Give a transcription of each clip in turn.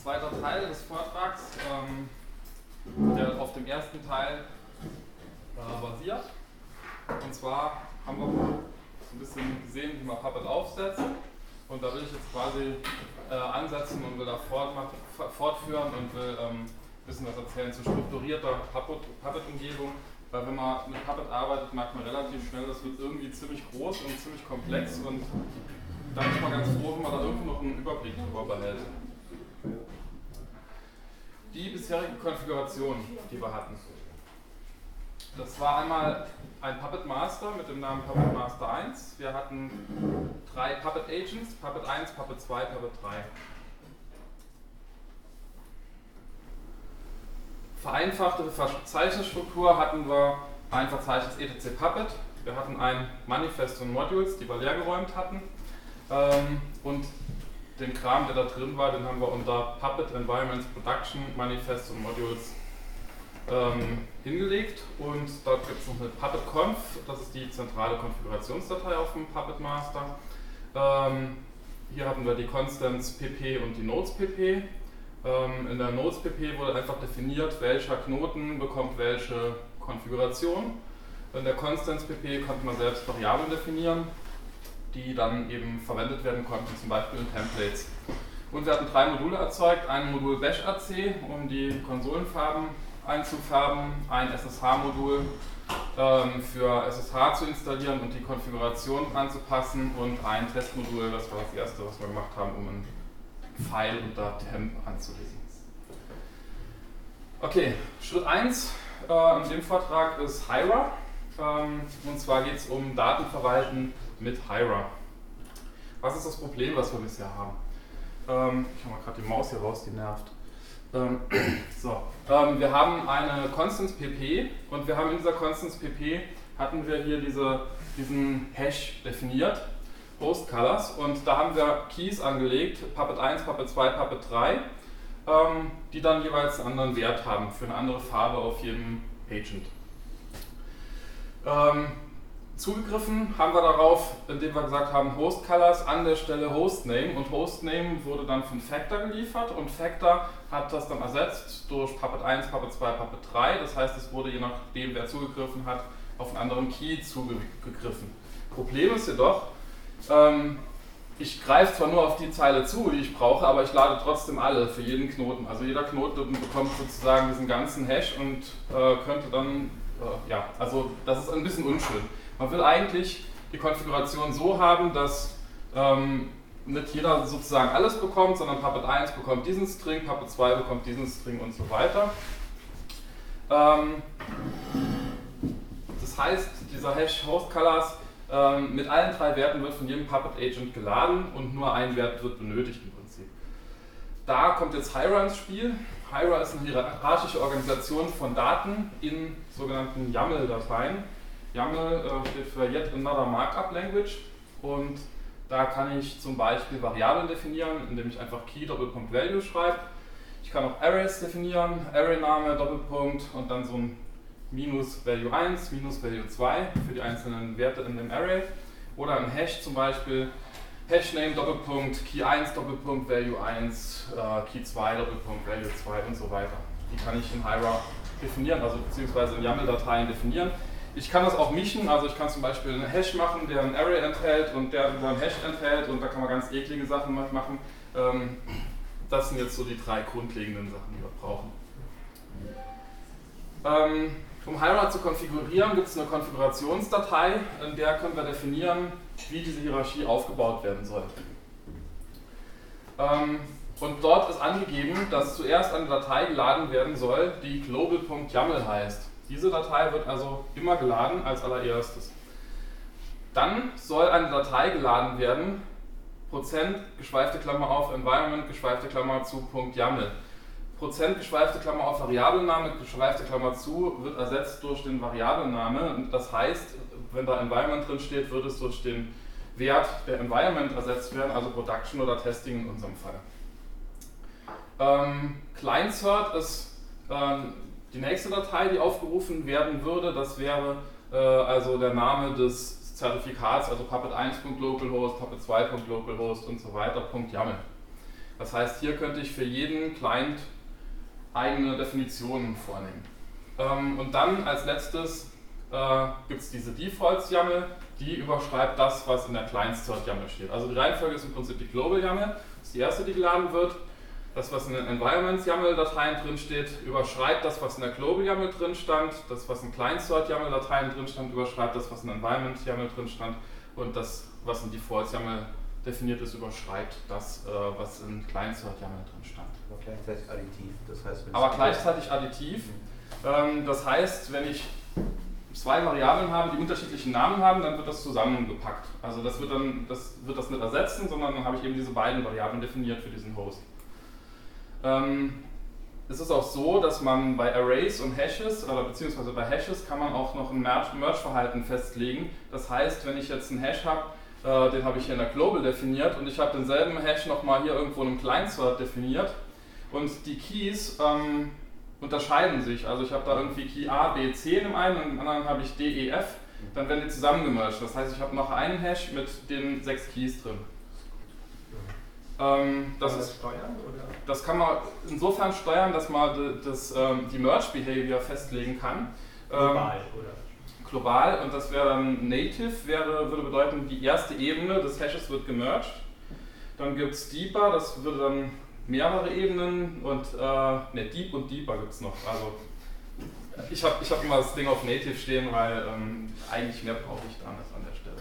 zweiter Teil des Vortrags, der auf dem ersten Teil basiert. Und zwar haben wir so ein bisschen gesehen, wie man Puppet aufsetzt. Und da will ich jetzt quasi ansetzen und will da fortführen und will ein bisschen was erzählen zu strukturierter Puppet-Umgebung. Weil wenn man mit Puppet arbeitet, merkt man relativ schnell, das wird irgendwie ziemlich groß und ziemlich komplex. Und dann ist man ganz froh, wenn man da irgendwie noch einen Überblick drüber behält. Die bisherige Konfiguration, die wir hatten. Das war einmal ein Puppet Master mit dem Namen Puppet Master 1. Wir hatten 3 Puppet Agents, Puppet 1, Puppet 2, Puppet 3. Vereinfachte Verzeichnisstruktur hatten wir ein Verzeichnis etc Puppet. Wir hatten ein Manifest und Modules, die wir leergeräumt hatten. Und den Kram, der da drin war, den haben wir unter Puppet Environments Production, Manifest und Modules hingelegt. Und dort gibt es noch eine Puppet-Conf, das ist die zentrale Konfigurationsdatei auf dem Puppet Master. Hier hatten wir die Constants pp und die Nodes pp. In der Nodes pp wurde einfach definiert, welcher Knoten bekommt welche Konfiguration. In der Constants pp konnte man selbst Variablen definieren, die dann eben verwendet werden konnten, zum Beispiel in Templates. Und wir hatten 3 Module erzeugt, ein Modul BashRC, um die Konsolenfarben einzufärben, ein SSH-Modul für SSH zu installieren und die Konfiguration anzupassen und ein Testmodul, das war das erste, was wir gemacht haben, um ein File unter temp anzulegen. Okay, Schritt 1 in dem Vortrag ist Hira. Und zwar geht es um Datenverwalten mit Hira. Was ist das Problem, was wir bisher haben? Ich habe mal gerade die Maus hier raus, die nervt. Wir haben eine Constants pp und wir haben in dieser Constants pp hatten wir hier diesen Hash definiert, Host Colors, und da haben wir Keys angelegt, Puppet 1, Puppet 2, Puppet 3, die dann jeweils einen anderen Wert haben für eine andere Farbe auf jedem Agent. Zugegriffen haben wir darauf, indem wir gesagt haben, Host Colors an der Stelle Hostname, und Hostname wurde dann von Factor geliefert und Factor hat das dann ersetzt durch Puppet 1, Puppet 2, Puppet 3. Das heißt, es wurde je nachdem, wer zugegriffen hat, auf einen anderen Key zugegriffen. Problem ist jedoch, ich greife zwar nur auf die Zeile zu, die ich brauche, aber ich lade trotzdem alle für jeden Knoten. Also jeder Knoten bekommt sozusagen diesen ganzen Hash und könnte dann, also das ist ein bisschen unschön. Man will eigentlich die Konfiguration so haben, dass nicht jeder sozusagen alles bekommt, sondern Puppet 1 bekommt diesen String, Puppet 2 bekommt diesen String und so weiter. Das heißt, dieser Hash Host Colors mit allen 3 Werten wird von jedem Puppet Agent geladen und nur ein Wert wird benötigt im Prinzip. Da kommt jetzt Hira ins Spiel. Hira ist eine hierarchische Organisation von Daten in sogenannten YAML-Dateien. YAML steht für Yet Another Markup Language, und da kann ich zum Beispiel Variablen definieren, indem ich einfach Key Doppelpunkt Value schreibe. Ich kann auch Arrays definieren, Array-Name Doppelpunkt und dann so ein minus Value 1, minus Value 2 für die einzelnen Werte in dem Array. Oder ein Hash zum Beispiel, Hashname Doppelpunkt Key 1 Doppelpunkt Value 1, Key 2 Doppelpunkt Value 2 und so weiter. Die kann ich in Hira definieren, also beziehungsweise in YAML-Dateien definieren. Ich kann das auch mischen, also ich kann zum Beispiel einen Hash machen, der ein Array enthält und der einen Hash enthält, und da kann man ganz eklige Sachen machen. Das sind jetzt so die 3 grundlegenden Sachen, die wir brauchen. Um Hira zu konfigurieren, gibt es eine Konfigurationsdatei, in der können wir definieren, wie diese Hierarchie aufgebaut werden soll. Und dort ist angegeben, dass zuerst eine Datei geladen werden soll, die global.yaml heißt. Diese Datei wird also immer geladen als allererstes. Dann soll eine Datei geladen werden, Prozent, geschweifte Klammer auf, Environment, geschweifte Klammer zu, .yaml. Prozent, geschweifte Klammer auf, Variablenname, geschweifte Klammer zu, wird ersetzt durch den Variablenname. Das heißt, wenn da Environment drin steht, wird es durch den Wert der Environment ersetzt werden, also Production oder Testing in unserem Fall. Client-Cert ist die nächste Datei, die aufgerufen werden würde. Das wäre also der Name des Zertifikats, also Puppet 1.localhost, Puppet 2.localhost und so weiter, .yaml. Das heißt, hier könnte ich für jeden Client eigene Definitionen vornehmen. Und dann als letztes gibt es diese Defaults-YAML, die überschreibt das, was in der Client-Cert-YAML steht. Also die Reihenfolge ist im Prinzip die Global-YAML, das ist die erste, die geladen wird. Das, was in den Environments-YAML-Dateien drin steht, überschreibt das, was in der Global-YAML drin stand. Das, was in Client-Cert-YAML-Dateien drin stand, überschreibt das, was in Environment-YAML drin stand. Und das, was in Defaults-YAML definiert ist, überschreibt das, was in Client-Cert-YAML drin stand. Aber gleichzeitig additiv. Das heißt, aber gleichzeitig additiv. Das heißt, wenn ich zwei Variablen habe, die unterschiedliche Namen haben, dann wird das zusammengepackt. Also das wird das nicht ersetzen, sondern dann habe ich eben diese beiden Variablen definiert für diesen Host. Es ist auch so, dass man bei Arrays und Hashes, oder beziehungsweise bei Hashes kann man auch noch ein Merge-Verhalten festlegen. Das heißt, wenn ich jetzt einen Hash habe, den habe ich hier in der Global definiert und ich habe denselben Hash nochmal hier irgendwo in einem Client-Cert definiert und die Keys unterscheiden sich. Also ich habe da irgendwie Key A, B, C in dem einen und im anderen habe ich D, E, F. Dann werden die zusammengemerged. Das heißt, ich habe noch einen Hash mit den 6 Keys drin. Das kann man insofern steuern, dass man die Merge-Behavior festlegen kann. Global, oder? Global, und das wäre dann Native, würde bedeuten, die erste Ebene des Hashes wird gemerged. Dann gibt es Deeper, das würde dann mehrere Ebenen und Deep und Deeper gibt es noch. Also ich hab immer das Ding auf Native stehen, weil eigentlich mehr brauche ich da nicht an der Stelle.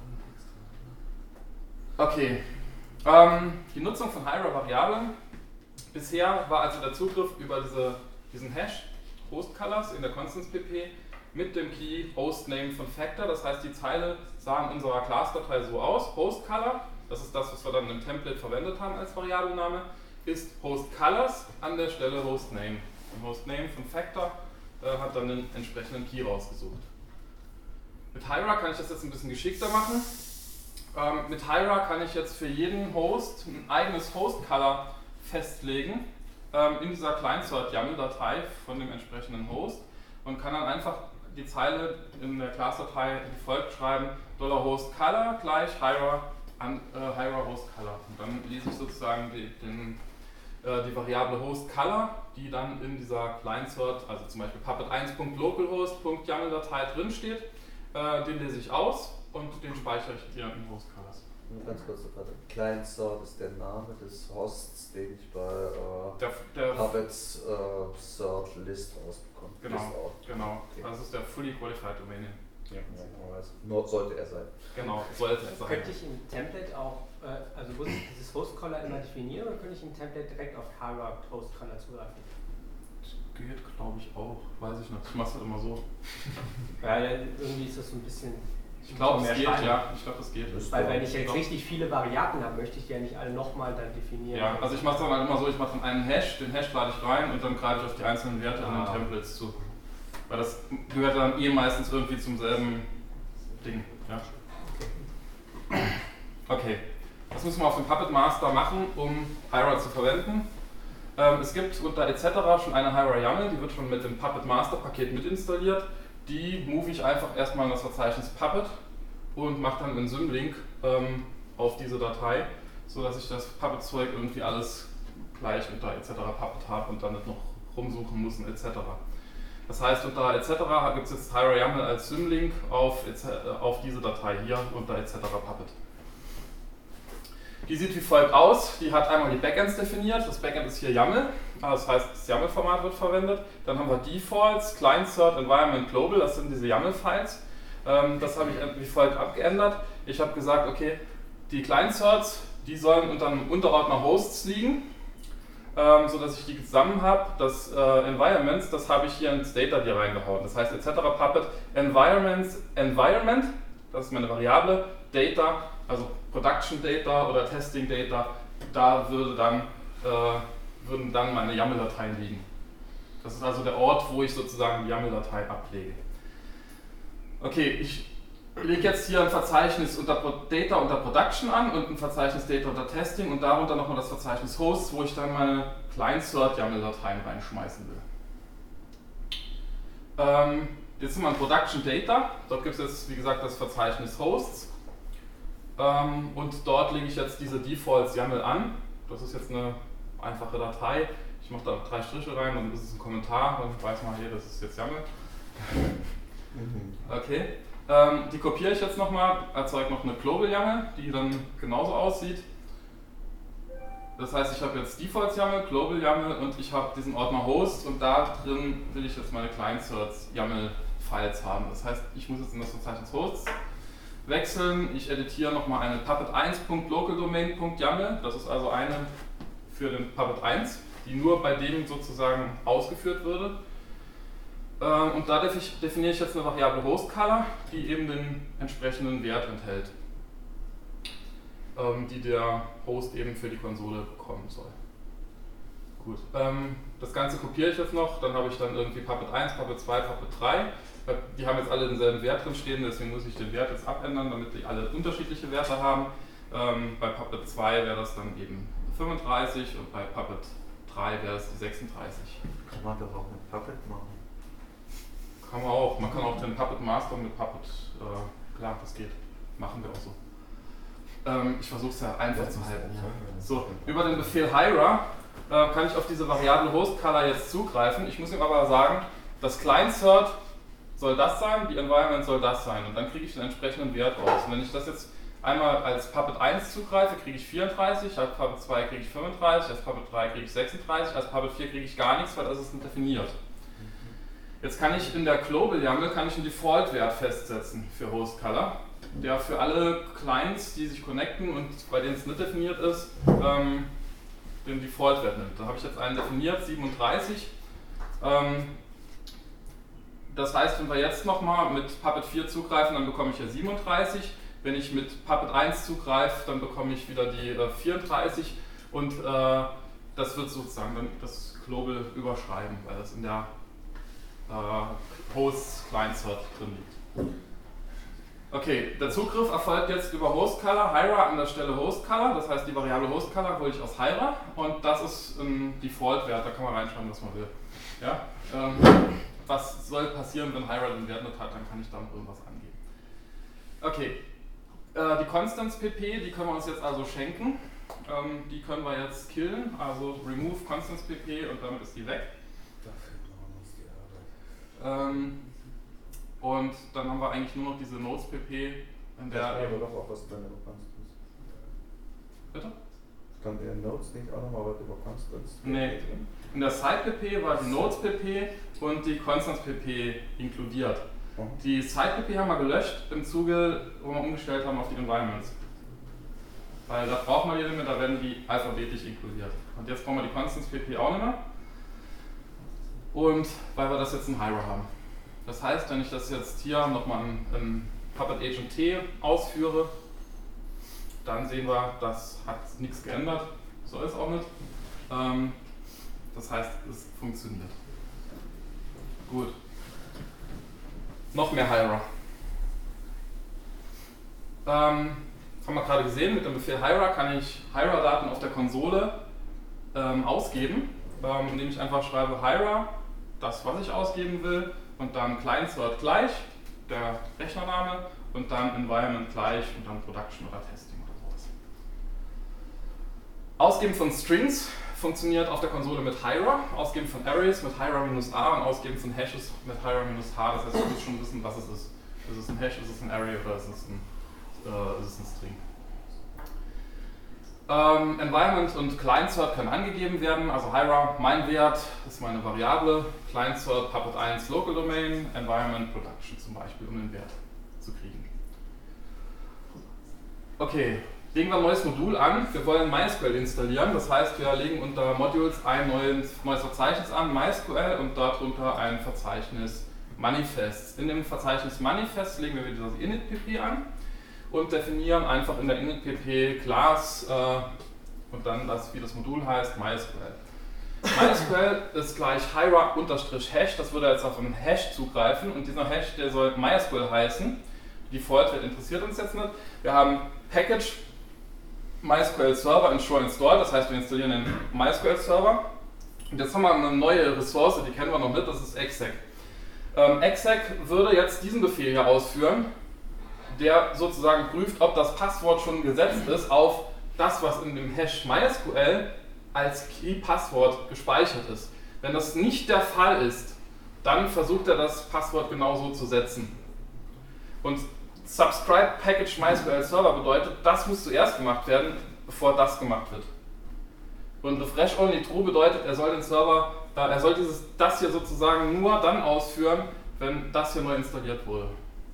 Okay. Die Nutzung von Hira-Variablen. Bisher war also der Zugriff über diesen Hash Host-Colors in der Constance-pp mit dem Key Hostname von Factor. Das heißt, die Zeile sah in unserer Class-Datei so aus. Host-Color, das ist das, was wir dann im Template verwendet haben als Variablename, ist Host-Colors an der Stelle Hostname. Und Hostname von Factor hat dann den entsprechenden Key rausgesucht. Mit Hira kann ich das jetzt ein bisschen geschickter machen. Mit Hira kann ich jetzt für jeden Host ein eigenes Host-Color festlegen in dieser Client-Cert-YAML-Datei von dem entsprechenden Host und kann dann einfach die Zeile in der Class-Datei wie folgt schreiben: $HostColor gleich Hira HostColor. Und dann lese ich sozusagen die Variable HostColor, die dann in dieser Client-Cert, also zum Beispiel puppet1.localhost.yaml-Datei drin steht, den lese ich aus und den speichere ich hier in HostColors. Nur ganz kurz, Client-Cert ist der Name des Hosts, den ich bei Puppets Cert List rausbekomme. Genau, genau. Okay. Das ist der Fully Qualified Domain. Ja. Nur sollte er sein. Genau, sollte er sein. Könnte ich im Template auch, also muss ich dieses Host-Color immer definieren oder könnte ich im Template direkt auf Hira Host-Color zugreifen? Das geht, glaube ich, auch. Weiß ich nicht. Ich mache es halt immer so. Ja, irgendwie ist das so ein bisschen. Ich glaube, es geht, ja. Ich glaube, das geht. Weil wenn ich jetzt richtig viele Variablen habe, möchte ich die ja nicht alle nochmal dann definieren. Ja, also ich mache es dann halt immer so, ich mache dann einen Hash, den Hash lade ich rein und dann greife ich auf die einzelnen Werte in den Templates zu. Weil das gehört dann meistens irgendwie zum selben Ding. Ja? Okay, was müssen wir auf dem Puppet Master machen, um Hira zu verwenden? Es gibt unter etc. schon eine Hira YAML, die wird schon mit dem Puppet Master Paket mit installiert. Die move ich einfach erstmal in das Verzeichnis Puppet und mache dann einen Symlink auf diese Datei, sodass ich das Puppet-Zeug irgendwie alles gleich unter etc. Puppet habe und dann nicht noch rumsuchen muss und etc. Das heißt, unter etc. gibt es jetzt Hira YAML als Symlink auf diese Datei hier unter etc. Puppet. Die sieht wie folgt aus. Die hat einmal die Backends definiert. Das Backend ist hier YAML. Das heißt, das YAML-Format wird verwendet. Dann haben wir Defaults, Client-Cert, Environment, Global. Das sind diese YAML-Files. Das habe ich wie folgt abgeändert. Ich habe gesagt, okay, die Client-Certs, die sollen unter einem Unterordner Hosts liegen, sodass ich die zusammen habe. Das Environments, das habe ich hier ins Data hier reingehauen. Das heißt, etc. Puppet Environment, das ist meine Variable, Data, also Production Data oder Testing Data, da würden dann meine YAML-Dateien liegen. Das ist also der Ort, wo ich sozusagen die YAML-Datei ablege. Okay, ich lege jetzt hier ein Verzeichnis unter Data unter Production an und ein Verzeichnis Data unter Testing und darunter nochmal das Verzeichnis Hosts, wo ich dann meine Client-Cert-YAML-Dateien reinschmeißen will. Jetzt sind wir in Production Data, dort gibt es jetzt wie gesagt das Verzeichnis Hosts und dort lege ich jetzt diese Defaults YAML an das ist jetzt eine einfache Datei. Ich mache da 3 Striche rein, dann ist es ein Kommentar, dann weiß man hier, das ist jetzt YAML. Okay, die kopiere ich jetzt nochmal, erzeuge noch eine Global YAML, die dann genauso aussieht. Das heißt, ich habe jetzt Default YAML, Global YAML und ich habe diesen Ordner Host und da drin will ich jetzt meine Client-Certs YAML-Files haben. Das heißt, ich muss jetzt in das Verzeichnis Hosts wechseln. Ich editiere nochmal eine puppet1.localdomain.yaml. Das ist also eine für den Puppet 1, die nur bei dem sozusagen ausgeführt würde. Und da definiere ich jetzt eine Variable HostColor, die eben den entsprechenden Wert enthält, die der Host eben für die Konsole bekommen soll. Gut, das Ganze kopiere ich jetzt noch, dann habe ich dann irgendwie Puppet 1, Puppet 2, Puppet 3. Die haben jetzt alle denselben Wert drin stehen, deswegen muss ich den Wert jetzt abändern, damit die alle unterschiedliche Werte haben. Bei Puppet 2 wäre das dann eben 35 und bei Puppet 3 wäre es die 36. Kann man doch auch mit Puppet machen. Kann man auch. Man kann auch den Puppet Master mit Puppet, klar, das geht. Machen wir auch so. Ich versuche es ja einfach zu halten. So, über den Befehl Hira kann ich auf diese Variable HostColor jetzt zugreifen. Ich muss ihm aber sagen, das Client-Cert soll das sein, die Environment soll das sein. Und dann kriege ich den entsprechenden Wert raus. Und wenn ich das jetzt einmal als Puppet 1 zugreife, kriege ich 34, als Puppet 2 kriege ich 35, als Puppet 3 kriege ich 36, als Puppet 4 kriege ich gar nichts, weil das ist nicht definiert. Jetzt kann ich in der Global YAML einen Default-Wert festsetzen für HostColor, der für alle Clients, die sich connecten und bei denen es nicht definiert ist, den Default-Wert nimmt. Da habe ich jetzt einen definiert, 37. Das heißt, wenn wir jetzt nochmal mit Puppet 4 zugreifen, dann bekomme ich ja 37. Wenn ich mit Puppet 1 zugreife, dann bekomme ich wieder die 34 und das wird sozusagen dann das Global überschreiben, weil das in der Host-Client-Cert drin liegt. Okay, der Zugriff erfolgt jetzt über HostColor, Hira an der Stelle HostColor, das heißt die Variable HostColor hole ich aus Hira und das ist ein Default-Wert, da kann man reinschreiben, was man will. Ja? Was soll passieren, wenn Hira den Wert nicht hat, dann kann ich damit irgendwas angeben. Okay, die Constants-pp, die können wir uns jetzt also schenken, die können wir jetzt killen, also remove Constants-pp und damit ist die weg. Und dann haben wir eigentlich nur noch diese Nodes-pp, in der. aber doch auch was drin über Constants. Bitte? Kann der Nodes nicht auch nochmal was über Constants? Nee. In der Side-pp war die Nodes-pp und die Constants-pp inkludiert. Die Side-pp haben wir gelöscht im Zuge, wo wir umgestellt haben auf die Environments. Weil da brauchen wir die nicht mehr, da werden die alphabetisch inkludiert. Und jetzt brauchen wir die Constants-pp auch nicht mehr. Und weil wir das jetzt in Hira haben. Das heißt, wenn ich das jetzt hier nochmal in Puppet Agent T ausführe, dann sehen wir, das hat nichts geändert. Soll es auch nicht. Das heißt, es funktioniert. Gut. Noch mehr Hira. Haben wir gerade gesehen, mit dem Befehl Hira kann ich Hira-Daten auf der Konsole ausgeben, indem ich einfach schreibe Hira, das was ich ausgeben will, und dann Client-Cert gleich, der Rechnername, und dann Environment gleich und dann Production oder Testing oder sowas. Ausgeben von Strings funktioniert auf der Konsole mit Hira, Ausgeben von Arrays mit Hira-A und Ausgeben von Hashes mit Hira-H. Das heißt, du musst schon wissen, was es ist. Ist es ein Hash, ist es ein Array oder ist es ein String? Environment und Client-Cert können angegeben werden, also Hira, mein Wert ist meine Variable, Client-Cert, Puppet 1, Local Domain, Environment, Production zum Beispiel, um den Wert zu kriegen. Okay, legen wir ein neues Modul an, wir wollen MySQL installieren, das heißt wir legen unter Modules ein neues Verzeichnis an, MySQL, und darunter ein Verzeichnis Manifests. In dem Verzeichnis Manifests legen wir wieder das init.pp an und definieren einfach in der init.pp Class und dann das, wie das Modul heißt, MySQL. MySQL ist gleich Hira-Hash, das würde jetzt auf einen Hash zugreifen und dieser Hash, der soll MySQL heißen. Default-Wert interessiert uns jetzt nicht. Wir haben Package MySQL Server ensure install, das heißt wir installieren den MySQL Server. Und jetzt haben wir eine neue Ressource, die kennen wir noch nicht, das ist exec. Exec würde jetzt diesen Befehl hier ausführen, der sozusagen prüft, ob das Passwort schon gesetzt ist auf das, was in dem Hash MySQL als Key-Passwort gespeichert ist. Wenn das nicht der Fall ist, dann versucht er das Passwort genauso zu setzen. Und Subscribe Package MySQL Server bedeutet, das muss zuerst gemacht werden, bevor das gemacht wird. Und Refresh Only True bedeutet, er soll den Server, er soll das hier sozusagen nur dann ausführen, wenn das hier neu installiert wurde.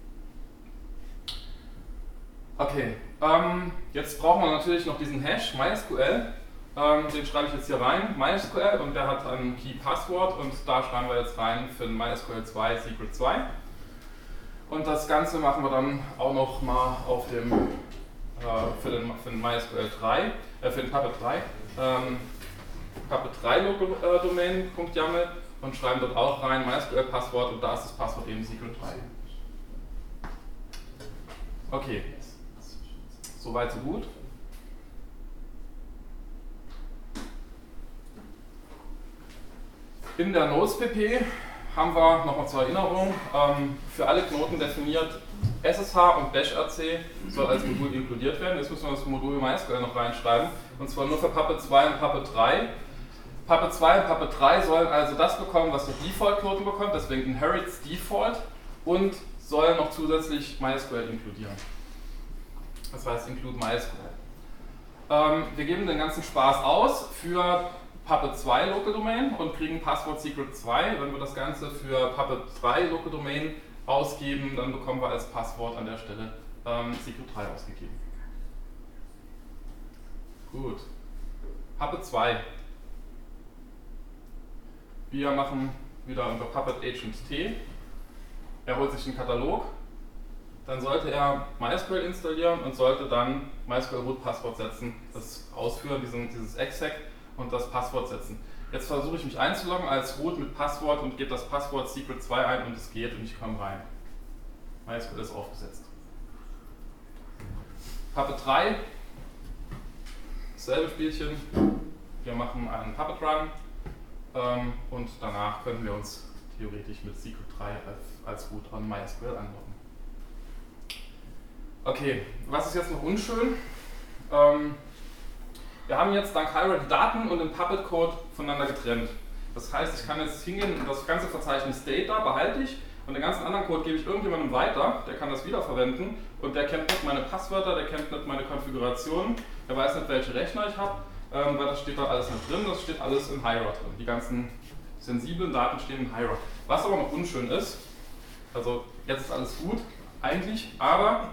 Okay, jetzt brauchen wir natürlich noch diesen Hash MySQL. Den schreibe ich jetzt hier rein, MySQL, und der hat ein Key-Passwort und da schreiben wir jetzt rein für den MySQL 2 Secret 2. Und das Ganze machen wir dann auch noch mal auf dem, für den MySQL 3, für den Puppet 3, Puppet 3 Domain.yaml und schreiben dort auch rein MySQL-Passwort, und da ist das Passwort eben Secret 3. Okay, soweit so gut. In der Nodes-PP haben wir nochmal zur Erinnerung für alle Knoten definiert, SSH und BashRC soll als Modul inkludiert werden. Jetzt müssen wir das Modul MySQL noch reinschreiben, und zwar nur für Puppet 2 und Puppet 3. Puppet 2 und Puppet 3 sollen also das bekommen, was der Default-Knoten bekommt, deswegen inherits Default, und sollen noch zusätzlich MySQL inkludieren. Das heißt include MySQL. Wir geben den ganzen Spaß aus für Puppet 2 Local Domain und kriegen Passwort Secret 2. Wenn wir das Ganze für Puppet 3 Local Domain ausgeben, dann bekommen wir als Passwort an der Stelle Secret 3 ausgegeben. Gut. Puppet 2. Wir machen wieder unter Puppet Agent T. Er holt sich den Katalog. Dann sollte er MySQL installieren und sollte dann MySQL Root Passwort setzen, das ausführen, dieses exec, und das Passwort setzen. Jetzt versuche ich mich einzuloggen als Root mit Passwort und gebe das Passwort Secret 2 ein, und es geht und ich komme rein. MySQL ist aufgesetzt. Puppet 3, dasselbe Spielchen. Wir machen einen Puppet Run und danach können wir uns theoretisch mit Secret 3 als Root on MySQL anloggen. Okay, was ist jetzt noch unschön? Wir haben jetzt dank Hyra die Daten und den Puppet-Code voneinander getrennt. Das heißt, ich kann jetzt hingehen und das ganze Verzeichnis Data behalte ich, und den ganzen anderen Code gebe ich irgendjemandem weiter, der kann das wiederverwenden, und der kennt nicht meine Passwörter, der kennt nicht meine Konfigurationen, der weiß nicht, welche Rechner ich habe, weil das steht da alles nicht drin, das steht alles in Hyra drin. Die ganzen sensiblen Daten stehen in Hyra. Was aber noch unschön ist, also jetzt ist alles gut eigentlich, aber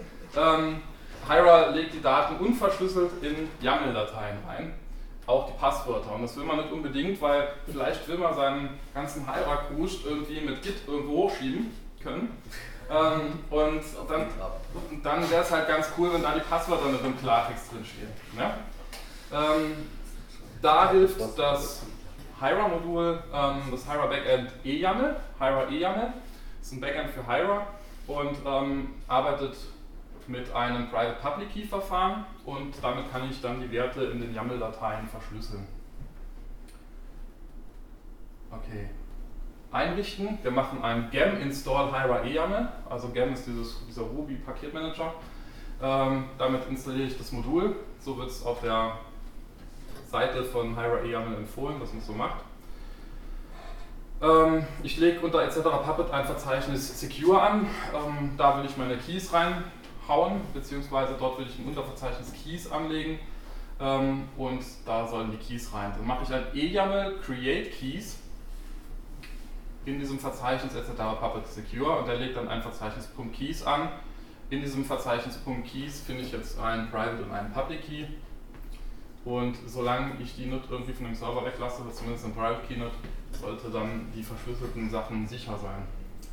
Hyra legt die Daten unverschlüsselt in YAML-Dateien rein, auch die Passwörter. Und das will man nicht unbedingt, weil vielleicht will man seinen ganzen Hyra-Kruscht irgendwie mit Git irgendwo hochschieben können. Und dann wäre es halt ganz cool, wenn da die Passwörter mit im Klartext drin stehen. Ja? Da hilft das Hyra-Modul, das Hyra Backend eYAML. Hyra eYAML ist ein Backend für Hyra und arbeitet mit einem Private Public Key Verfahren, und damit kann ich dann die Werte in den YAML-Dateien verschlüsseln. Okay. Einrichten. Wir machen ein gem install Hyra eYAML. Also gem ist dieser Ruby Paketmanager. Damit installiere ich das Modul. So wird es auf der Seite von Hyra eYAML empfohlen, dass man es so macht. Ich lege unter etc. Puppet ein Verzeichnis Secure an. Da will ich meine Keys reinhauen, beziehungsweise dort will ich ein Unterverzeichnis Keys anlegen, und da sollen die Keys rein. Dann mache ich ein eYAML create Keys in diesem Verzeichnis etc. Puppet Secure, und der legt dann ein Verzeichnis .keys an. In diesem Verzeichnis .keys finde ich jetzt einen Private und einen Public Key, und solange ich die nicht irgendwie von dem Server weglasse, oder zumindest ein Private Key nicht, sollte dann die verschlüsselten Sachen sicher sein.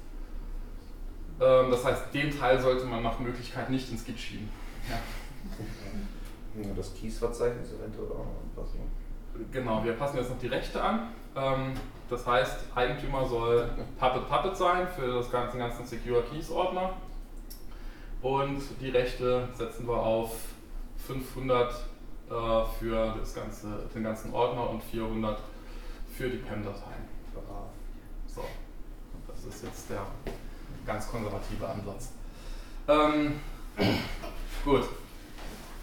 Das heißt, den Teil sollte man nach Möglichkeit nicht ins Git schieben. Ja. Das Keys-Verzeichnis eventuell auch noch anpassen. Genau, wir passen jetzt noch die Rechte an. Das heißt, Eigentümer soll Puppet sein für das ganzen Secure Keys Ordner. Und die Rechte setzen wir auf 500 für den ganzen Ordner und 400 für die PEM-Dateien. So, das ist jetzt der ganz konservative Ansatz. Gut.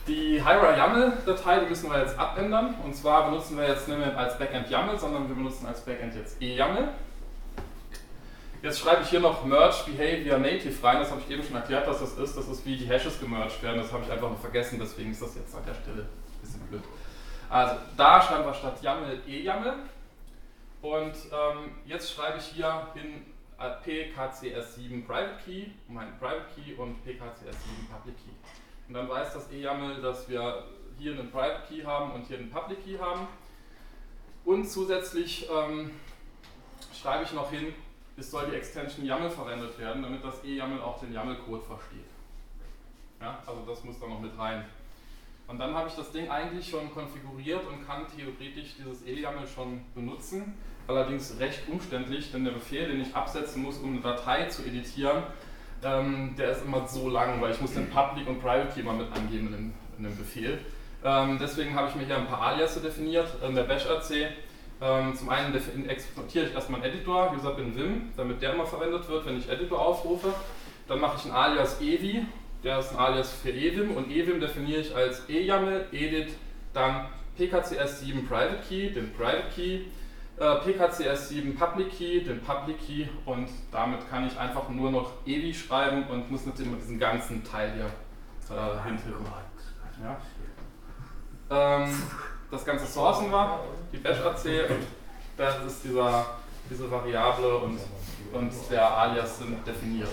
Die Hyra-YAML-Datei, die müssen wir jetzt abändern. Und zwar benutzen wir jetzt nicht mehr als Backend YAML, sondern wir benutzen als Backend jetzt eYAML. Jetzt schreibe ich hier noch Merge Behavior Native rein. Das habe ich eben schon erklärt, was das ist. Das ist, wie die Hashes gemerged werden. Das habe ich einfach nur vergessen, deswegen ist das jetzt an der Stelle ein bisschen blöd. Also da schreiben wir statt YAML eYAML. Und jetzt schreibe ich hier hin PKCS7 Private Key, mein Private Key und PKCS7 Public Key. Und dann weiß das eYAML, dass wir hier einen Private Key haben und hier einen Public Key haben. Und zusätzlich schreibe ich noch hin, es soll die Extension YAML verwendet werden, damit das eYAML auch den YAML-Code versteht. Ja, also das muss da noch mit rein. Und dann habe ich das Ding eigentlich schon konfiguriert und kann theoretisch dieses eYAML schon benutzen. Allerdings recht umständlich, denn der Befehl, den ich absetzen muss, um eine Datei zu editieren, der ist immer so lang, weil ich muss den Public und Private Key mal mit angeben in dem Befehl. Deswegen habe ich mir hier ein paar Aliasse definiert in der Bash-RC. Zum einen exportiere ich erstmal einen Editor, User bin Vim, damit der immer verwendet wird, wenn ich Editor aufrufe. Dann mache ich einen Alias evi, der ist ein Alias für eVim und eVim definiere ich als eYAML, edit, dann PKCS7 Private Key, den Private Key, PKCS7 Public Key, den Public Key und damit kann ich einfach nur noch evi schreiben und muss natürlich immer diesen ganzen Teil hier hintippen. Ja. Das ganze sourcen wir, die Bash-RC und das ist diese Variable und der Alias sind definiert.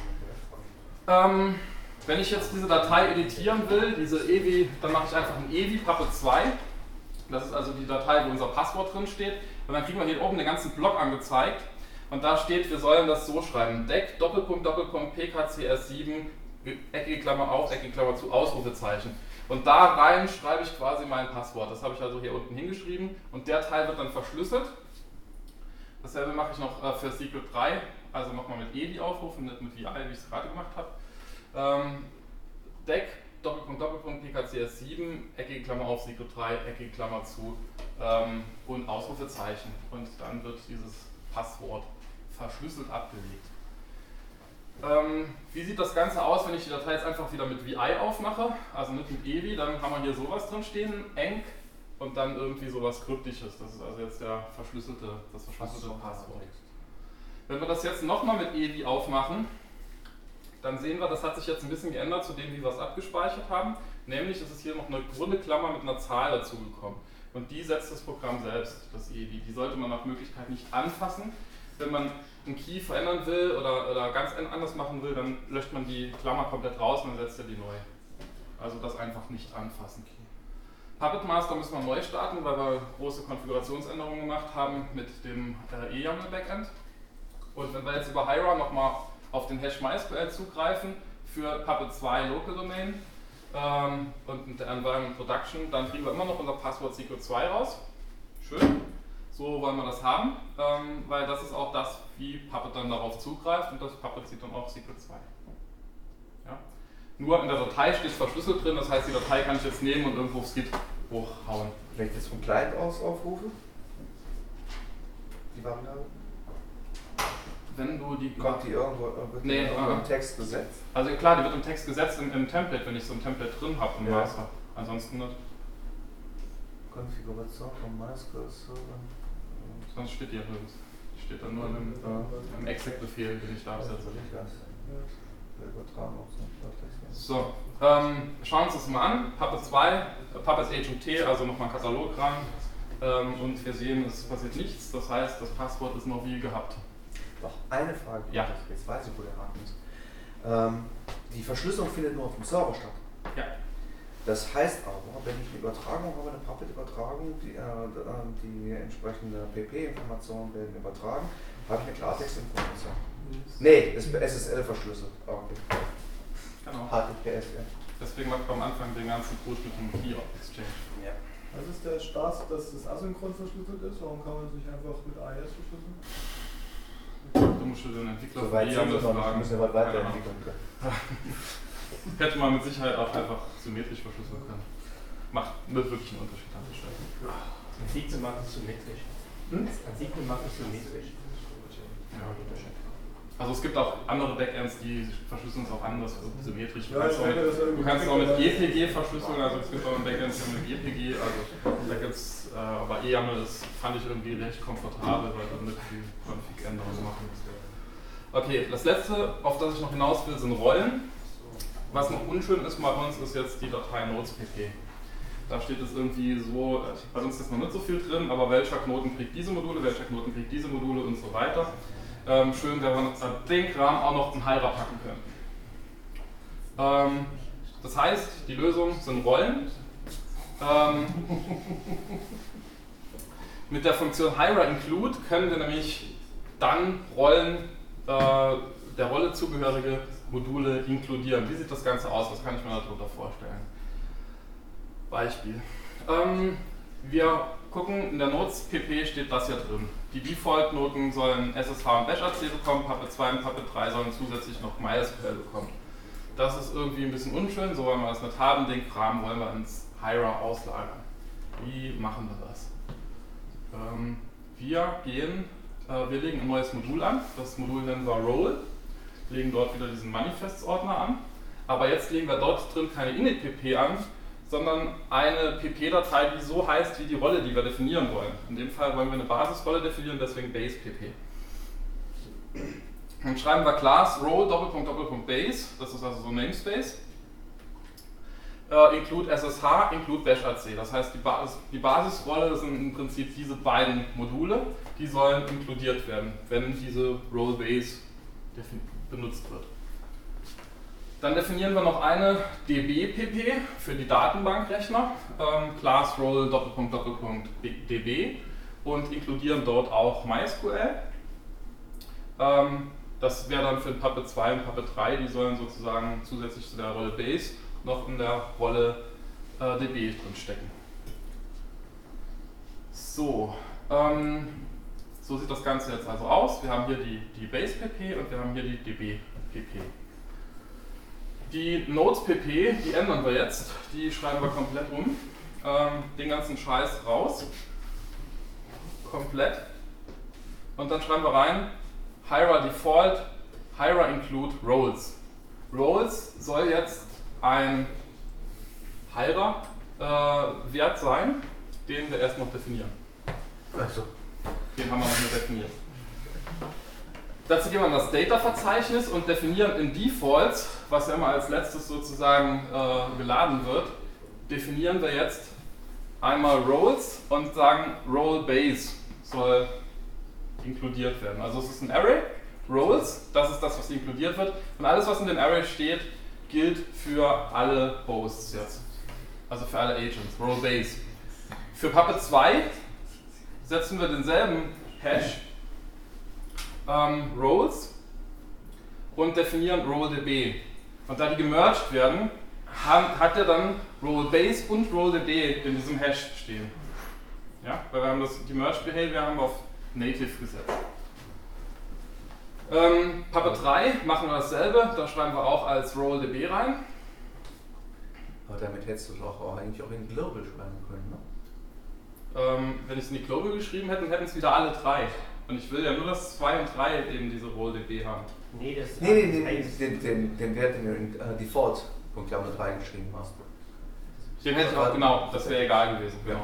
Wenn ich jetzt diese Datei editieren will, diese evi, dann mache ich einfach ein evi Puppet 2. Das ist also die Datei, wo unser Passwort drin steht. Und dann kriegen wir hier oben den ganzen Block angezeigt. Und da steht, wir sollen das so schreiben: deck Doppelpunkt Doppelpunkt PKCS7 eckige Klammer auf, eckige Klammer zu, Ausrufezeichen. Und da rein schreibe ich quasi mein Passwort. Das habe ich also hier unten hingeschrieben. Und der Teil wird dann verschlüsselt. Dasselbe mache ich noch für Secret 3. Also nochmal mit evi aufrufen, nicht mit VI, wie ich es gerade gemacht habe. Deck Doppelpunkt Doppelpunkt PKCS7, eckige Klammer auf, Secret 3, eckige Klammer zu und Ausrufezeichen. Und dann wird dieses Passwort verschlüsselt abgelegt. Wie sieht das Ganze aus, wenn ich die Datei jetzt einfach wieder mit VI aufmache, also nicht mit evi, dann haben wir hier sowas drin stehen, enc und dann irgendwie sowas Kryptisches. Das ist also jetzt das verschlüsselte Passwort. Wenn wir das jetzt nochmal mit evi aufmachen, dann sehen wir, das hat sich jetzt ein bisschen geändert zu dem, wie wir es abgespeichert haben. Nämlich ist es hier noch eine runde Klammer mit einer Zahl dazugekommen. Und die setzt das Programm selbst, das evi. Die sollte man nach Möglichkeit nicht anfassen. Wenn man einen Key verändern will oder ganz anders machen will, dann löscht man die Klammer komplett raus und dann setzt er die neu. Also das einfach nicht anfassen. Puppet Master müssen wir neu starten, weil wir große Konfigurationsänderungen gemacht haben mit dem eYAML Backend. Und wenn wir jetzt über Hyra nochmal auf den Hash MySQL zugreifen für Puppet 2 Local Domain und mit der Environment Production, dann kriegen wir immer noch unser Passwort Secret 2 raus. Schön. So wollen wir das haben, weil das ist auch das, wie Puppet dann darauf zugreift und das Puppet sieht dann auch Secret 2. Ja? Nur in der Datei steht es verschlüsselt drin, das heißt, die Datei kann ich jetzt nehmen und irgendwo aufs Git hochhauen. Wenn ich das vom Client aus aufrufe? Die Variable? Wenn du die... Kommt die irgendwo im Text gesetzt? Also klar, die wird im Text gesetzt im Template, wenn ich so ein Template drin habe im Master. Ansonsten nicht. Konfiguration von MySQL-Server. Sonst steht die ja nirgends. Die steht dann nur im Exec-Befehl, den ich da absetze. So, schauen wir uns das mal an. Puppet 2, Puppet H und T, also nochmal ein Katalog ran. Und wir sehen, es passiert nichts. Das heißt, das Passwort ist noch wie gehabt. Doch, eine Frage. Ja. Jetzt weiß ich, wo der Haken ist. Die Verschlüsselung findet nur auf dem Server statt. Ja. Das heißt aber, wenn ich eine Übertragung habe, eine Puppet-Übertragung, die entsprechende PP-Informationen werden übertragen, habe ich eine Klartext-Information. Nee, das ist SSL verschlüsselt. Okay. Genau. HTTPS, ja. Deswegen macht man am Anfang den ganzen Code mit dem Key Exchange. Ja. Was ist der Spaß, dass das asynchron verschlüsselt ist? Warum kann man sich einfach mit AES verschlüsseln? Du musst den Entwickler so weit sind wir noch nicht, müssen wir bald weiterentwickeln können. Hätte man mit Sicherheit auch einfach symmetrisch verschlüsseln können. Macht wirklich einen Unterschied an der Stelle. An Signum macht es symmetrisch. An Signum macht es symmetrisch. Ja. Also es gibt auch andere Backends, die verschlüsseln es auch anders, symmetrisch. Du Ja, kannst es auch mit GPG verschlüsseln, also es gibt auch Backends mit GPG, also da gibt's, aber YAML fand ich irgendwie recht komfortabel, weil damit die Config-Änderungen machen. Okay, das letzte, auf das ich noch hinaus will, sind Rollen. Was noch unschön ist bei uns, ist jetzt die Datei Nodes.pp. Da steht es irgendwie so, bei uns ist noch nicht so viel drin, aber welcher Knoten kriegt diese Module, welcher Knoten kriegt diese Module und so weiter. Schön wäre, wenn wir den Kram auch noch in Hira packen können. Das heißt, die Lösung sind Rollen. Mit der Funktion Hira include können wir nämlich dann Rollen, der Rolle zugehörige Module inkludieren. Wie sieht das Ganze aus? Was kann ich mir darunter vorstellen? Beispiel. Wir gucken, in der Nodes.pp steht das hier drin. Die Default-Noten sollen SSH und BashAC bekommen, Puppet 2 und Puppet 3 sollen zusätzlich noch MySQL bekommen. Das ist irgendwie ein bisschen unschön, so wollen wir das nicht haben, den Kram wollen wir ins Hira auslagern. Wie machen wir das? Wir legen ein neues Modul an, das Modul nennen wir Role, legen dort wieder diesen Manifests-Ordner an, aber jetzt legen wir dort drin keine init.pp an, sondern eine pp-Datei, die so heißt wie die Rolle, die wir definieren wollen. In dem Fall wollen wir eine Basisrolle definieren, deswegen base.pp. Dann schreiben wir Class Role __base, das ist also so ein Namespace, include SSH, include BashAC. Das heißt, die Basisrolle sind im Prinzip diese beiden Module, die sollen inkludiert werden, wenn diese Role Base benutzt wird. Dann definieren wir noch eine db-pp für die Datenbankrechner, Class Role __db und inkludieren dort auch MySQL. Das wäre dann für Puppet 2 und Puppet 3, die sollen sozusagen zusätzlich zu der Rolle Base noch in der Rolle db drin stecken. So, so sieht das Ganze jetzt also aus. Wir haben hier die Base-pp und wir haben hier die db-pp. Die Nodes.pp, die ändern wir jetzt, die schreiben wir komplett um, den ganzen Scheiß raus, komplett, und dann schreiben wir rein, Hira Default, Hira Include Roles. Roles soll jetzt ein Hira-Wert sein, den wir erst noch definieren. Also. Den haben wir noch nicht definiert. Dazu gehen wir in das Data-Verzeichnis und definieren in Defaults, was ja immer als letztes sozusagen geladen wird, definieren wir jetzt einmal Roles und sagen Role Base soll inkludiert werden. Also es ist ein Array, Roles, das ist das, was inkludiert wird, und alles, was in dem Array steht, gilt für alle Hosts jetzt. Also für alle Agents, Role Base. Für Puppet 2 setzen wir denselben Hash Roles und definieren RoleDB. Und da die gemerged werden, hat er dann RoleBase und RoleDB in diesem Hash stehen. Ja? Weil wir haben die Merged Behavior haben wir auf Native gesetzt. Puppet 3 machen wir dasselbe, da schreiben wir auch als RoleDB rein. Aber damit hättest du es auch eigentlich auch in Global schreiben können, ne? Wenn ich es in die Global geschrieben hätte, hätten es wieder alle drei. Und ich will ja nur, dass 2 und 3 eben diese RoleDB haben. Nee, das ist den Wert, den du in Default.yaml reingeschrieben hast. Den hätte ich auch, genau, das wäre egal gewesen. Genau.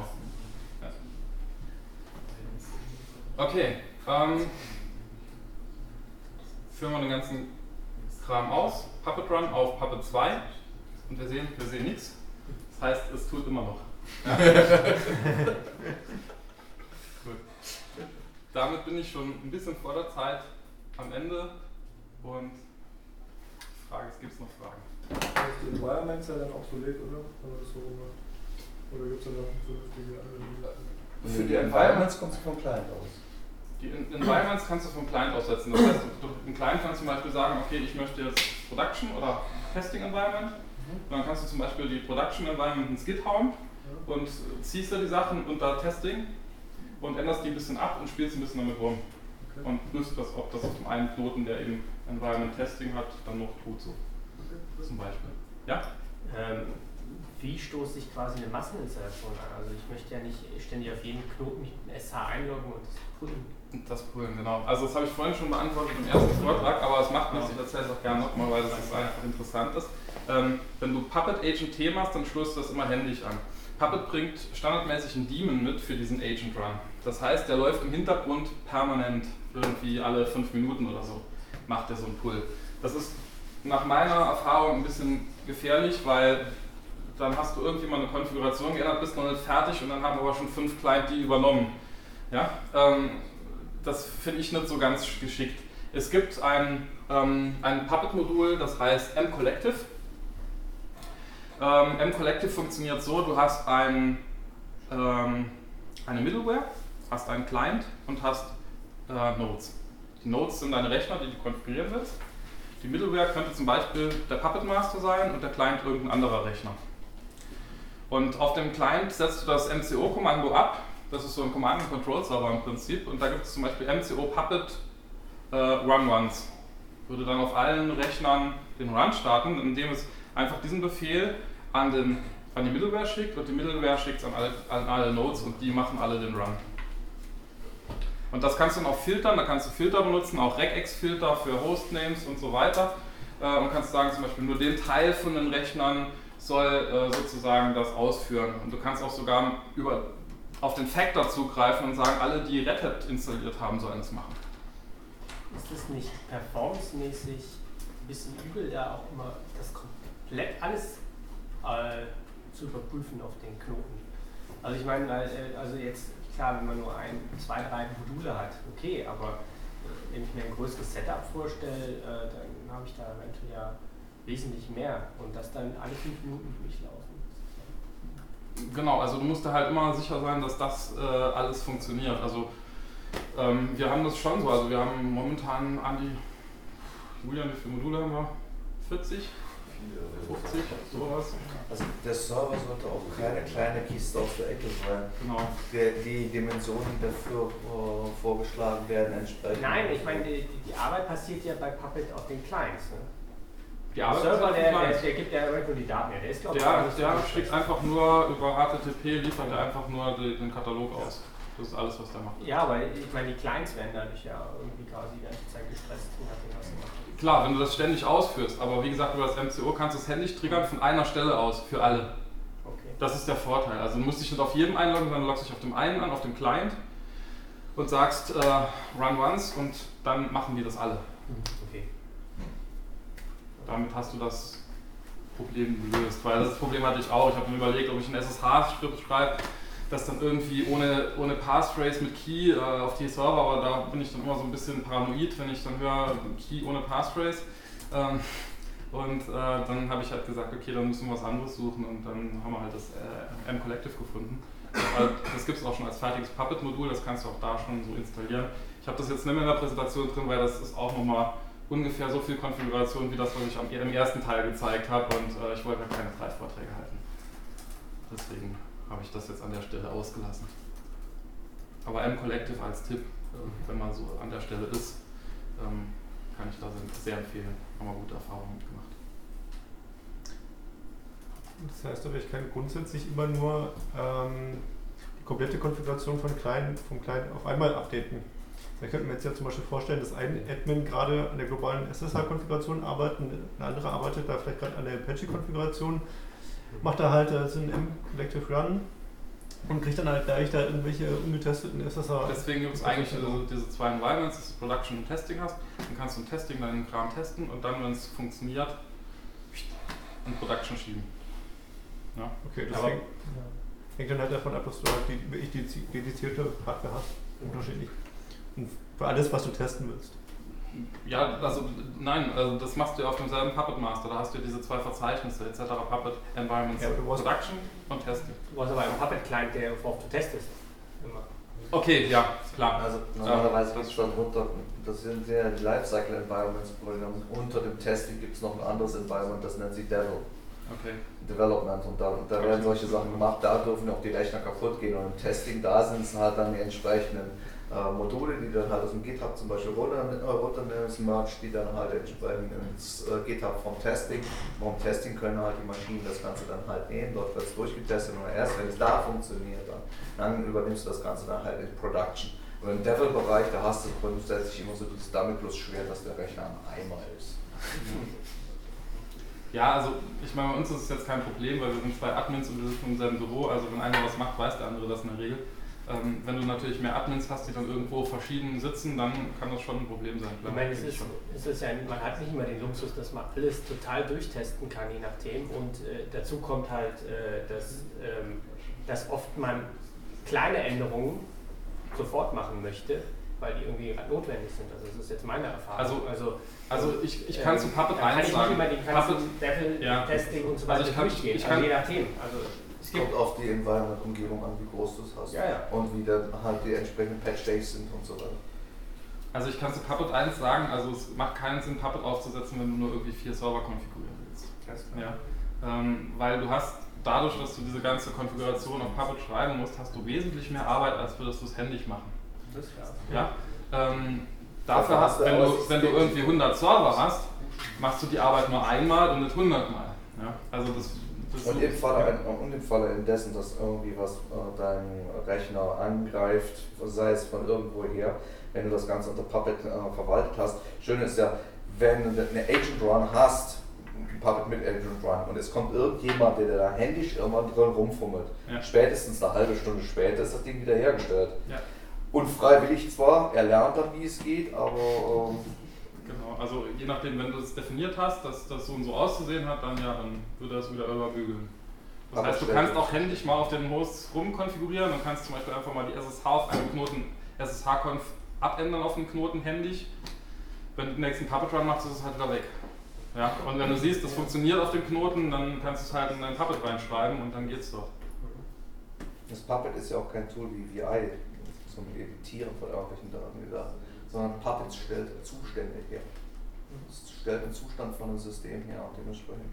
Ja. Okay, führen wir den ganzen Kram aus. Puppet Run auf Puppet 2 und wir sehen nichts. Das heißt, es tut immer noch. Ja. Gut. Damit bin ich schon ein bisschen vor der Zeit am Ende und Frage, gibt es noch Fragen? Die Environments sind dann obsolet, oder? Wenn man das so macht. Oder gibt es da noch eine vernünftige Analyse? Für die Environments kommst du vom Client aus. Die Environments kannst du vom Client aussetzen. Das heißt, im Client kannst du zum Beispiel sagen, okay, ich möchte jetzt Production oder Testing Environment. Und dann kannst du zum Beispiel die Production Environment ins Git hauen und ziehst da die Sachen unter Testing und änderst die ein bisschen ab und spielst ein bisschen damit rum. Okay. Und prüfst, ob das auf dem einen Knoten, der eben Environment Testing hat, dann noch tut so. Okay. Zum Beispiel. Ja? wie stoße ich quasi eine Masseninstallation an? Also ich möchte ja nicht ständig auf jeden Knoten mit einem SH einloggen und das pullen. Das Pullen, genau. Also das habe ich vorhin schon beantwortet im ersten Vortrag, aber es macht nichts, ich erzähle es auch gerne nochmal, weil das einfach interessant ist. Wenn du Puppet Agent T machst, dann stoßt du das immer händisch an. Puppet bringt standardmäßig einen Daemon mit für diesen Agent Run. Das heißt, der läuft im Hintergrund permanent, irgendwie alle 5 Minuten oder so, macht der so einen Pull. Das ist nach meiner Erfahrung ein bisschen gefährlich, weil dann hast du irgendwie mal eine Konfiguration geändert, bist noch nicht fertig und dann haben aber schon 5 Client die übernommen. Ja? Das finde ich nicht so ganz geschickt. Es gibt ein Puppet-Modul, das heißt mCollective. mCollective funktioniert so, du hast eine Middleware, hast einen Client und hast Nodes. Die Nodes sind deine Rechner, die du konfigurieren willst. Die Middleware könnte zum Beispiel der Puppet Master sein und der Client irgendein anderer Rechner. Und auf dem Client setzt du das MCO-Kommando ab. Das ist so ein Command-and-Control-Server im Prinzip. Und da gibt es zum Beispiel MCO Puppet Run Once. Würde dann auf allen Rechnern den Run starten, indem es einfach diesen Befehl an die Middleware schickt und die Middleware schickt es an alle Nodes und die machen alle den Run. Und das kannst du dann auch filtern, da kannst du Filter benutzen, auch Regex-Filter für Hostnames und so weiter. Und kannst sagen, zum Beispiel nur den Teil von den Rechnern soll sozusagen das ausführen. Und du kannst auch sogar auf den Factor zugreifen und sagen, alle, die Red Hat installiert haben, sollen es machen. Ist es nicht performancemäßig ein bisschen übel, da auch immer das komplett alles zu überprüfen auf den Knoten? Also ich meine, also jetzt klar, wenn man nur 2, 3 Module hat, okay, aber wenn ich mir ein größeres Setup vorstelle, dann habe ich da eventuell ja wesentlich mehr und das dann alle 5 Minuten durchlaufen. Genau, also du musst da halt immer sicher sein, dass das alles funktioniert. Also wir haben das schon so, also wir haben momentan Julian, wie viele Module haben wir? 40? 50, sowas. Also der Server sollte auch keine kleine Kiste aus der Ecke sein. Genau. Die Dimensionen, die dafür vorgeschlagen werden, entsprechend. Nein, ich meine, die Arbeit passiert ja bei Puppet auf den Clients. Ne? Der Server, der gibt ja nur die Daten her. Der ist, glaube ich, der schickt einfach nur über HTTP, liefert er einfach nur den Katalog aus. Das ist alles, was der macht. Ja, aber ich meine, die Clients werden dadurch ja irgendwie quasi die ganze Zeit gestresst. Klar, wenn du das ständig ausführst, aber wie gesagt, über das MCO kannst du es händisch triggern von einer Stelle aus, für alle. Okay. Das ist der Vorteil. Also du musst dich nicht auf jedem einloggen, sondern du loggst dich auf dem einen an, auf dem Client und sagst Run Once und dann machen die das alle. Okay. Damit hast du das Problem gelöst, weil das Problem hatte ich auch. Ich habe mir überlegt, ob ich einen SSH-Skript schreibe, das dann irgendwie ohne Passphrase mit Key auf die Server, aber da bin ich dann immer so ein bisschen paranoid, wenn ich dann höre Key ohne Passphrase. Dann habe ich halt gesagt, okay, dann müssen wir was anderes suchen und dann haben wir halt das mCollective gefunden. Das gibt es auch schon als fertiges Puppet-Modul, das kannst du auch da schon so installieren. Ich habe das jetzt nicht mehr in der Präsentation drin, weil das ist auch nochmal ungefähr so viel Konfiguration wie das, was ich im ersten Teil gezeigt habe und ich wollte halt keine 3 Vorträge halten. Deswegen habe ich das jetzt an der Stelle ausgelassen. Aber mCollective als Tipp, wenn man so an der Stelle ist, kann ich da sehr empfehlen. Haben wir gute Erfahrungen mitgemacht. Das heißt aber, ich kann grundsätzlich immer nur die komplette Konfiguration vom Client auf einmal updaten. Ich könnte mir jetzt ja zum Beispiel vorstellen, dass ein Admin gerade an der globalen SSH-Konfiguration arbeitet, ein anderer arbeitet da vielleicht gerade an der Apache-Konfiguration, macht da halt so einen mCollective Run und kriegt dann halt gleich da irgendwelche ungetesteten SSH. Deswegen gibt es eigentlich diese 2 Environments, dass du Production und Testing hast. Dann kannst du im Testing deinen Kram testen und dann, wenn es funktioniert, in Production schieben. Ja. Okay, das hängt dann halt davon ab, dass du halt die dedizierte Hardware hast, unterschiedlich. Und für alles, was du testen willst. Ja, also nein, also das machst du ja auf demselben Puppet Master, da hast du ja diese 2 Verzeichnisse etc. Puppet Environments, ja, Production und Testing. Du hast aber einen Puppet Client, der worauf du testest. Immer. Okay, ja, klar. Also normalerweise gibt es dann runter, das sind ja die Lifecycle Environments, unter dem Testing gibt es noch ein anderes Environment, das nennt sich Devil. Okay. Development und da werden solche Sachen gemacht, da dürfen auch die Rechner kaputt gehen und im Testing, da sind es halt dann die entsprechenden Module, die dann halt aus dem GitHub zum Beispiel runternimmst, merge die dann halt entsprechend ins GitHub vom Testing. Vom Testing können halt die Maschinen das Ganze dann halt nehmen, dort wird es durchgetestet und erst wenn es da funktioniert, dann übernimmst du das Ganze dann halt in Production. Und im Devil-Bereich, da hast du grundsätzlich immer so dieses Damoklesschwert, dass der Rechner am Eimer ist. Ja, also ich meine, bei uns ist es jetzt kein Problem, weil wir sind 2 Admins und wir sitzen im selben Büro, also wenn einer was macht, weiß der andere das in der Regel. Wenn du natürlich mehr Admins hast, die dann irgendwo verschieden sitzen, dann kann das schon ein Problem sein. Klar. Ich meine, es ist ja, man hat nicht immer den Luxus, dass man alles total durchtesten kann, je nachdem. Und dazu kommt halt, dass oft man kleine Änderungen sofort machen möchte, weil die irgendwie notwendig sind. Also das ist jetzt meine Erfahrung. Also ich kann zu Puppet 1 sagen. Kann ich nicht immer den ganzen Devil-Testing und so weiter durchgehen, also je nachdem. Also, es kommt auf die Environment-Umgebung an, wie groß du es hast und wie dann halt die entsprechenden Patch-Days sind und so weiter. Also ich kann zu Puppet 1 sagen, also es macht keinen Sinn, Puppet aufzusetzen, wenn du nur irgendwie 4 Server konfigurieren willst. Ja. Weil du hast, dadurch, dass du diese ganze Konfiguration auf Puppet schreiben musst, hast du wesentlich mehr Arbeit, als würdest du es händisch machen. Das ist klar. Ja? Dafür hast, wenn du irgendwie 100 Server hast, machst du die Arbeit nur einmal und nicht 100 Mal. Ja? Also das und im Falle indessen, dass irgendwie was deinen Rechner angreift, sei es von irgendwoher, wenn du das Ganze unter Puppet verwaltet hast. Schön ist ja, wenn du eine Agent Run hast, Puppet mit Agent Run, und es kommt irgendjemand, der da händisch irgendwann drin rumfummelt. Ja. Spätestens eine halbe Stunde später ist das Ding wieder hergestellt. Ja. Unfreiwillig zwar, er lernt dann, wie es geht, aber... Genau, also je nachdem, wenn du es definiert hast, dass das so und so auszusehen hat, dann würde das wieder überbügeln. Das heißt, du kannst auch händisch mal auf den Hosts rumkonfigurieren und kannst zum Beispiel einfach mal die SSH auf einem Knoten, SSH-Conf abändern auf den Knoten händisch. Wenn du den nächsten Puppet Run machst, ist es halt wieder weg. Ja? Und wenn du siehst, das funktioniert auf dem Knoten, dann kannst du es halt in dein Puppet reinschreiben und dann geht's doch. Das Puppet ist ja auch kein Tool wie VI zum Editieren von irgendwelchen Daten gedacht, sondern Puppet stellt Zustände her. Es stellt den Zustand von einem System her und dementsprechend.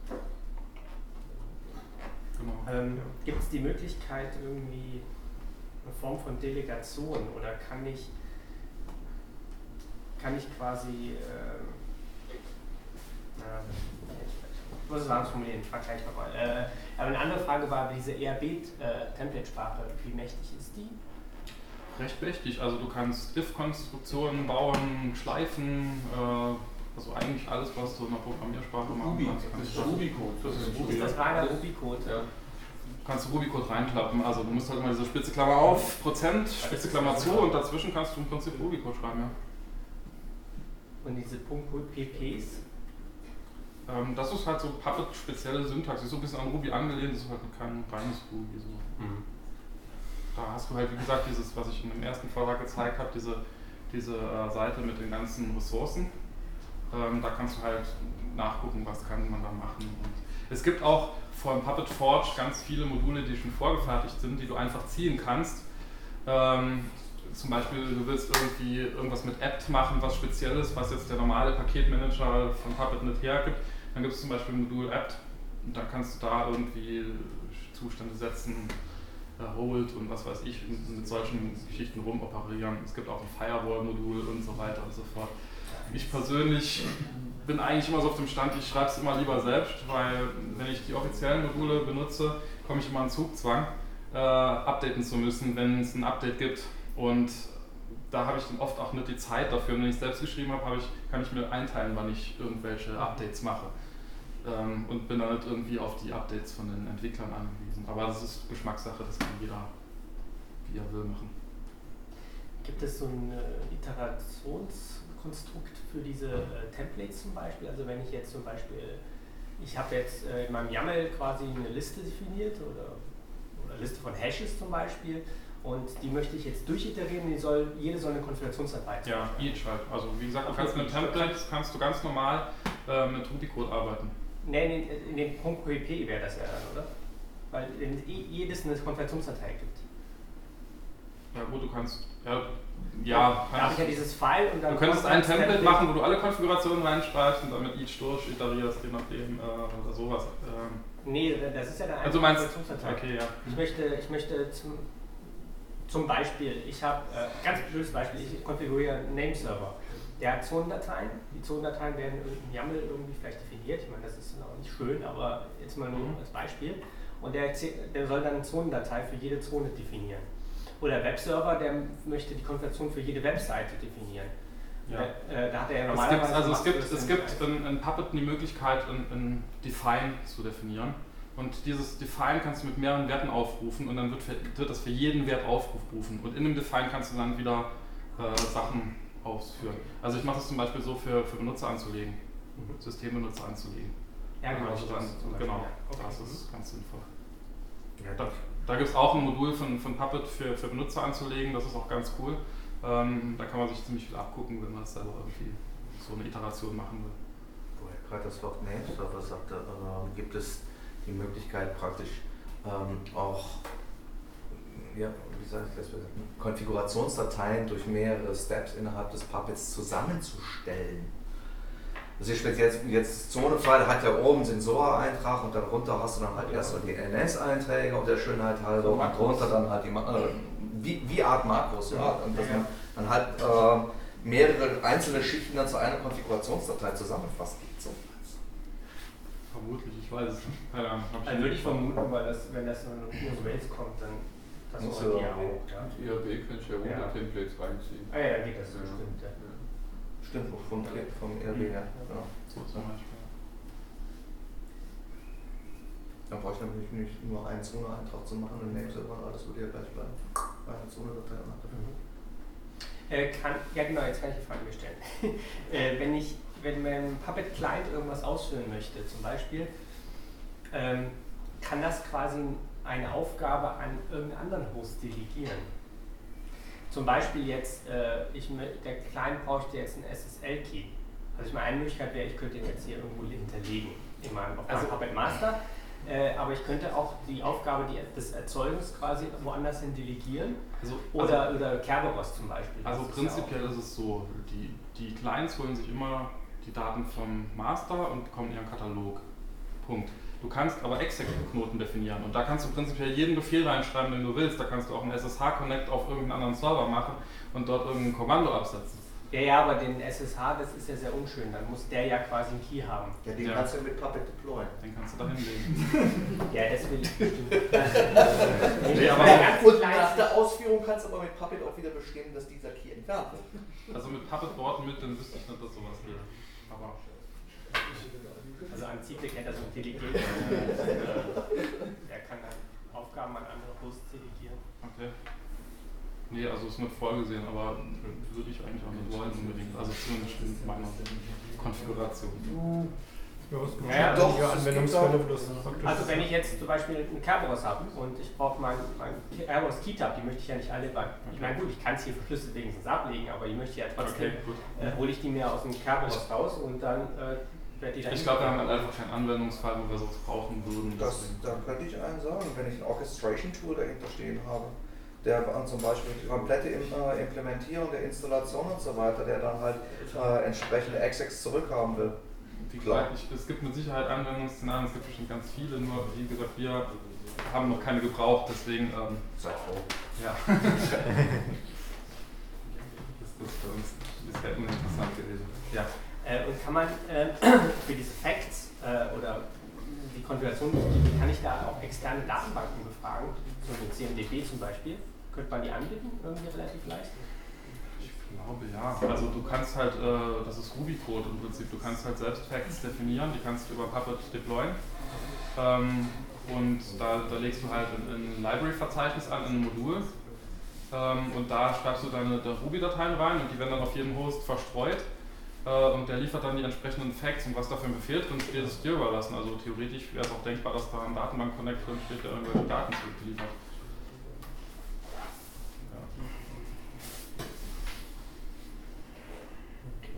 Genau. Gibt es die Möglichkeit, irgendwie eine Form von Delegation oder kann ich quasi, ich muss es anders formulieren, ich frage gleich nochmal. Aber eine andere Frage war, diese ERB-Template-Sprache, wie mächtig ist die? Recht mächtig, also du kannst if-Konstruktionen bauen, Schleifen, also eigentlich alles, was du in der Programmiersprache machen kannst. Das ist Ruby-Code. Ist das reiner Ruby-Code? Ja. Kannst du Ruby-Code reinklappen, also du musst halt immer diese spitze Klammer auf, Prozent, spitze Klammer zu und dazwischen kannst du im Prinzip Ruby-Code schreiben, ja. Und diese .pp's? Das ist halt so Puppet-spezielle Syntax, ist so ein bisschen an Ruby angelehnt, das ist halt kein reines Ruby. So. Da hast du halt, wie gesagt, dieses, was ich in dem ersten Vortrag gezeigt habe, diese Seite mit den ganzen Ressourcen. Da kannst du halt nachgucken, was kann man da machen. Und es gibt auch von Puppet Forge ganz viele Module, die schon vorgefertigt sind, die du einfach ziehen kannst. Zum Beispiel, du willst irgendwie irgendwas mit apt machen, was Spezielles, was jetzt der normale Paketmanager von Puppet nicht hergibt. Dann gibt es zum Beispiel ein Modul apt und dann kannst du da irgendwie Zustände setzen, hold und was weiß ich, mit solchen Geschichten rumoperieren. Es gibt auch ein Firewall-Modul und so weiter und so fort. Ich persönlich bin eigentlich immer so auf dem Stand, ich schreibe es immer lieber selbst, weil wenn ich die offiziellen Module benutze, komme ich immer in Zugzwang, updaten zu müssen, wenn es ein Update gibt. Und da habe ich dann oft auch nicht die Zeit dafür. Und wenn ich es selbst geschrieben habe, kann ich mir einteilen, wann ich irgendwelche Updates mache. Und bin dann nicht irgendwie auf die Updates von den Entwicklern angewiesen. Aber das ist Geschmackssache, das kann jeder, wie er will, machen. Gibt es so ein Iterationskonstrukt für diese Templates zum Beispiel? Also wenn ich jetzt zum Beispiel, ich habe jetzt in meinem YAML quasi eine Liste definiert oder Liste von Hashes zum Beispiel. Und die möchte ich jetzt durchiterieren, jede soll eine Konfigurationsdatei. Ja, each halt. Also wie gesagt, du kannst mit Templates kannst du ganz normal mit Ruby-Code arbeiten. Nee, in dem .pp wäre das ja dann, oder? Weil jedes eine Konfigurationsdatei gibt. Ja gut, du kannst, Da habe ich ja dieses File und dann... Du könntest ein Template machen, wo du alle Konfigurationen reinschreibst und damit each durch iterierst, je nachdem, oder sowas. Nee, das ist ja dann Also meinst Konfigurationsdatei. okay, ja. Ich möchte zum Beispiel, ich habe, ganz blödes Beispiel, ich konfiguriere einen Nameserver. Der hat Zonendateien. Die Zonendateien werden in YAML irgendwie vielleicht definiert. Ich meine, das ist noch nicht schön, aber jetzt mal nur als Beispiel. Und der soll dann eine Zonendatei für jede Zone definieren. Oder Webserver, der möchte die Konfiguration für jede Webseite definieren. Ja. Da hat er ja normalerweise... Es gibt in Puppet die Möglichkeit, ein Define zu definieren. Und dieses Define kannst du mit mehreren Werten aufrufen und dann wird das für jeden Wert aufrufen. Und in dem Define kannst du dann wieder Sachen ausführen. Also ich mache das zum Beispiel so für Benutzer anzulegen, Systembenutzer anzulegen. Ja, genau. Also dann, Genau. das ist ganz sinnvoll. Ja, Da gibt es auch ein Modul von Puppet für Benutzer anzulegen, das ist auch ganz cool. Da kann man sich ziemlich viel abgucken, wenn man das selber irgendwie so eine Iteration machen will. Wo er gerade das Wort Nameserver sagte, gibt es die Möglichkeit praktisch auch, ja, wie sage ich das, Konfigurationsdateien durch mehrere Steps innerhalb des Puppets zusammenzustellen. Also jetzt Zonefile hat ja oben Sensoreintrag und darunter hast du dann halt erst so die NS-Einträge und der Schönheit halber so und darunter dann halt wie Art Makros, ja. Und dass man dann halt mehrere einzelne Schichten dann zu einer Konfigurationsdatei zusammenfasst. So. Vermutlich, ich weiß es nicht. Keine Ahnung. Also würde ich vermuten, weil wenn das nur aus Rails kommt, dann das Muss auch ja auch. Ja. Mit IAB kann ich ja Templates reinziehen. Ah ja, geht das so, stimmt. Ja. Stimmt, vom RB her. Genau. So zum Beispiel. Dann brauche ich nämlich nicht nur einen Zone-Eintrag zu machen, einen Nameserver, alles würde ja gleich bleiben. Eine Zone-Datei und Ja genau, jetzt kann ich die Frage stellen. Wenn mein Puppet Client irgendwas ausführen möchte, zum Beispiel, kann das quasi eine Aufgabe an irgendeinen anderen Host delegieren. Zum Beispiel jetzt, der Client bräuchte jetzt einen SSL-Key. Also ich meine, eine Möglichkeit wäre, ich könnte ihn jetzt hier irgendwo hinterlegen auf meinem Puppet Master. Aber ich könnte auch die Aufgabe des Erzeugens quasi woanders hin delegieren. Oder Kerberos zum Beispiel. Also prinzipiell ist es so, die Clients holen sich immer die Daten vom Master und bekommen ihren Katalog. Punkt. Du kannst aber Exec-Knoten definieren und da kannst du prinzipiell jeden Befehl reinschreiben, den du willst. Da kannst du auch einen SSH-Connect auf irgendeinen anderen Server machen und dort irgendein Kommando absetzen. Ja, aber den SSH, das ist ja sehr unschön. Dann muss der ja quasi einen Key haben. Ja, den kannst du mit Puppet deployen. Den kannst du da hinlegen. Ja, das will ich bestimmt. Nee, aber Und nach der Ausführung kannst du aber mit Puppet auch wieder bestimmen, dass dieser Key entfernt wird. also mit Puppet-Worten mit, dann wüsste ich nicht, dass sowas geht. Aber Also an Ziegler kennt das mit Delegieren. Der kann dann Aufgaben an andere Hosts delegieren. okay. Nee, also ist nicht vorgesehen, aber würde ich eigentlich auch nicht wollen unbedingt. Also zumindest in meiner Konfiguration. Ja, es gibt Ja, doch, Anwendungsfälle, wo das praktisch Also wenn ich jetzt zum Beispiel einen Kerberos habe und ich brauche mein Kerberos Keytab, die möchte ich ja nicht alle bei. Ich meine gut, ich kann es hier verschlüsselt wenigstens ablegen, aber die möchte ich ja trotzdem, hole ich die mir aus dem Kerberos raus und dann werde die dann... Ich glaube, wir haben halt einfach keinen Anwendungsfall, wo wir sowas brauchen würden. Da könnte ich einen sagen, wenn ich ein Orchestration-Tool dahinter stehen habe, der zum Beispiel die komplette Implementierung der Installation und so weiter, der dann halt entsprechende Execs zurückhaben will. Es gibt mit Sicherheit Anwendungsszenarien, es gibt bestimmt ganz viele, nur wie gesagt, wir haben noch keine gebraucht, deswegen Seid froh. ja. das ist für uns bisher uninteressant gewesen. Ja. Und kann man für diese Facts oder die Konfiguration, kann ich da auch externe Datenbanken befragen, so mit CMDB zum Beispiel? Könnte man die anbieten, irgendwie relativ leicht? Ich glaube ja. Also du kannst halt, das ist Ruby-Code im Prinzip, du kannst halt selbst Facts definieren, die kannst du über Puppet deployen. Und da legst du halt ein Library-Verzeichnis an, in ein Modul. Und da schreibst du deine Ruby-Dateien rein und die werden dann auf jedem Host verstreut. Und der liefert dann die entsprechenden Facts und was dafür ein Befehl drin steht, ist dir überlassen. Also theoretisch wäre es auch denkbar, dass da ein Datenbank-Connect drin steht, der irgendwelche Daten zurückliefert. Ja.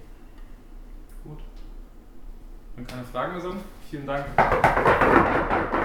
Gut. Wenn keine Fragen mehr sind, vielen Dank.